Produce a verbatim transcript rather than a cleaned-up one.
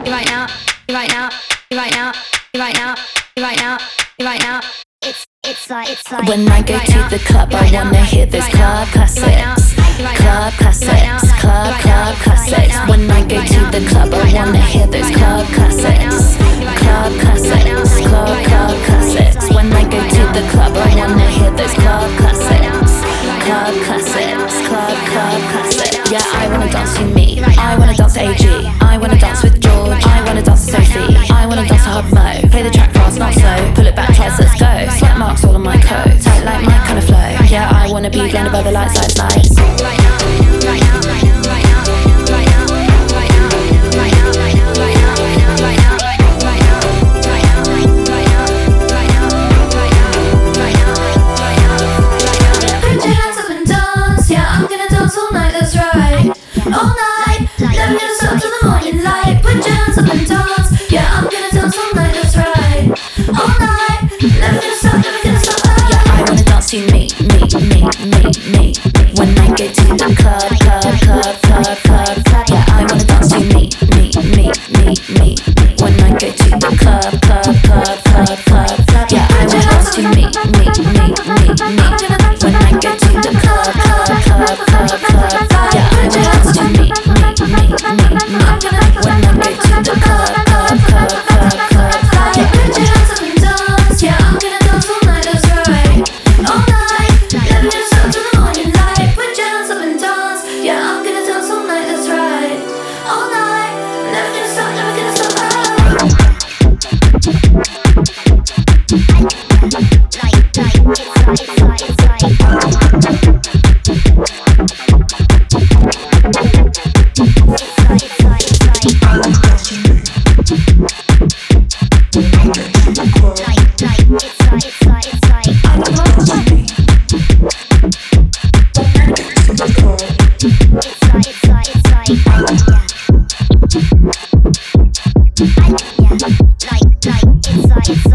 right now, you right now, you right now, you right now, you right now, you right now. It's it's like it's like when I go to the club, I wanna hear those club classics, club classics, club club classics. When I go to the club, I wanna hear those club classics, club classics, club club classics. When I go to the club, I wanna hear those club classics, club classics, club club classics. Yeah, I wanna dance to me, I wanna dance to A G, I wanna dance with George, I wanna dance to Sophie, I wanna dance to Hub Mo. Play the track fast, not slow, pull it back twice, let's go. Sweat marks all on my coat, tight like my kind of flow. Yeah, I wanna be blinded by the lights, lights, lights. Right now, right now, right now, right now, right now, right now, right now, right now, right now, right now, right now, right now, right now, right now, right now, right now, right now, right now. Put your hands up and dance, yeah, I'm gonna dance all night, that's right. All night, never gonna stop till the morning light. Put your hands up and dance, yeah, I'm gonna dance all night, that's right. All night, never gonna stop, never gonna stop. Yeah, I wanna dance to me, me, me, me, me. When I get to the club, club, club, club, club, club. Yeah, I wanna dance to me, me, me, me, me. When I get to the club, club, club, club, club, club. Yeah, I wanna dance to me, me, me, me, me. When I get to the club, club, club, club, club, club. Yeah, I wanna dance to me, me, me, me, me. When I get to the club, club, club, club, club, club. Yeah, put your hands up and dance, yeah, I'm gonna dance all night, that's right. All night, never gonna stop till the morning light. Put your hands up and dance, yeah, I'm gonna dance all night, that's right. All night, never gonna stop, never gonna stop. It's like